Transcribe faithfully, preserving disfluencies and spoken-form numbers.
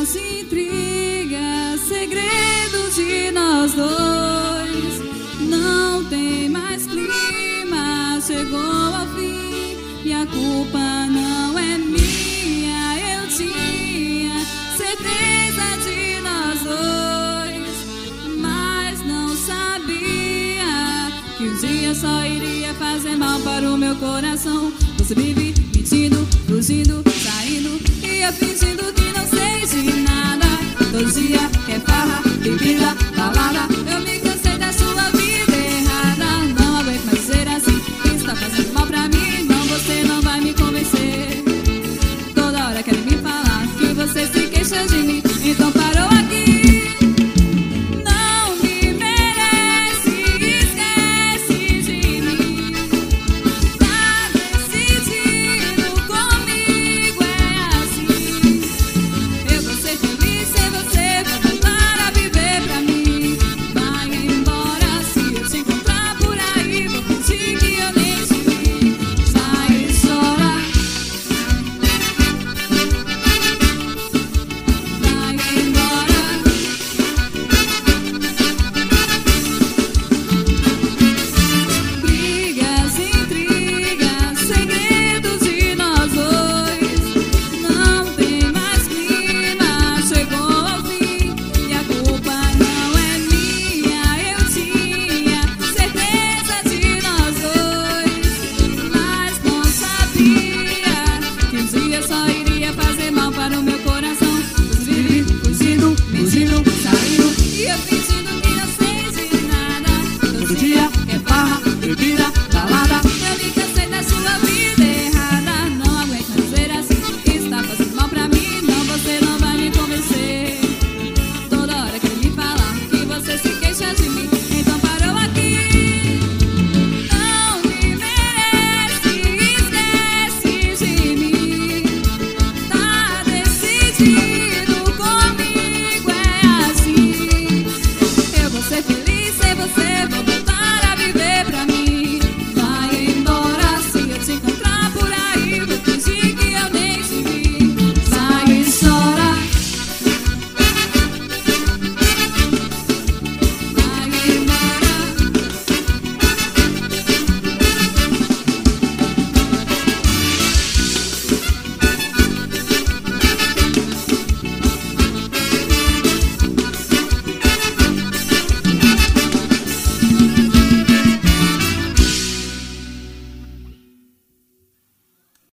as intrigas, segredos de nós dois. Não tem mais clima, chegou ao fim e a culpa não é minha. Eu tinha certeza de nós dois, mas não sabia que um dia só iria fazer mal para o meu coração. Você vive mentindo, fugindo, saindo e eu fingindo que não sei de nada. Todo dia quer farra, bebida, balada. Eu me cansei da sua vida errada. Não aguento mais ser assim, está fazendo mal pra mim. Não, você não vai me convencer. Toda hora quer me falar que você se queixa de mim.